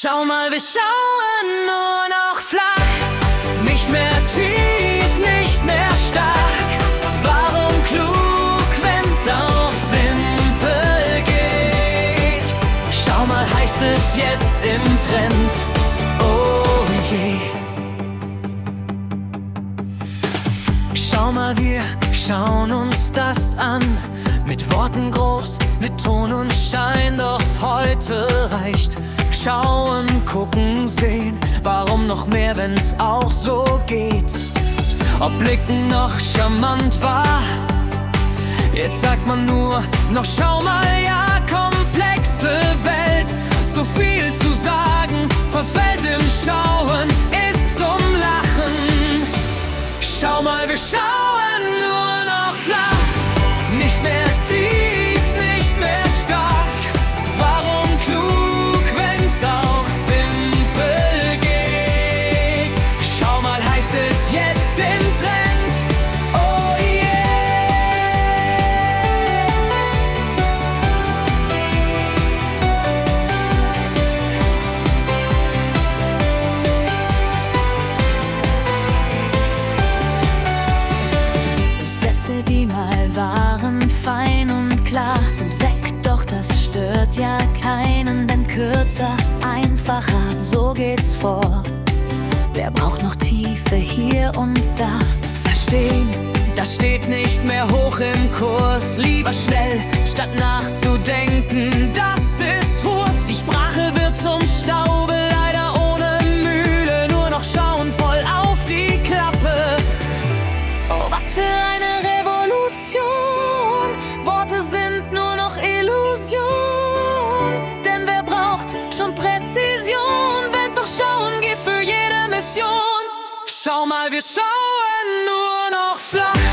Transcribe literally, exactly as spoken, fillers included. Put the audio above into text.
Schau mal, wir schauen nur noch flach. Nicht mehr tief, nicht mehr stark. Warum klug, wenn's auch simpel geht? Schau mal, heißt es jetzt im Trend. Oh je. Schau mal, wir schauen uns das an. Mit Worten groß, mit Ton und Schein. Doch heute reicht schauen, gucken, sehen. Warum noch mehr, wenn's auch so geht? Ob Blicken noch charmant war, jetzt sagt man nur noch schau mal, ja, komplexe Welt. So viel zu sagen, verfällt im Schauen, ist zum Lachen. Schau mal, wir schauen nur noch flach. Nicht mehr tief, nicht mehr stark. Warum klug, wenn's auch simpel geht? Schau mal, heißt es jetzt im Trend. Oh Sätze, die mal waren fein und klar, sind weg, doch das stört ja keinen. Denn kürzer, einfacher, so geht's vor. Wer braucht noch Tiefe hier und da? Verstehen, das steht nicht mehr hoch im Kurs. Lieber schnell, statt nachzudenken, das ist Hurz. Die Sprache wird zum Staube, leider ohne Mühle. Nur noch schauen, voll auf die Klappe. Oh, was für eine Revolution. Worte sind nur noch Illusion. Denn wer braucht schon Präzision, wenn's auch Schauen gibt für jede Mission? Schau mal, wir schauen nur noch flach.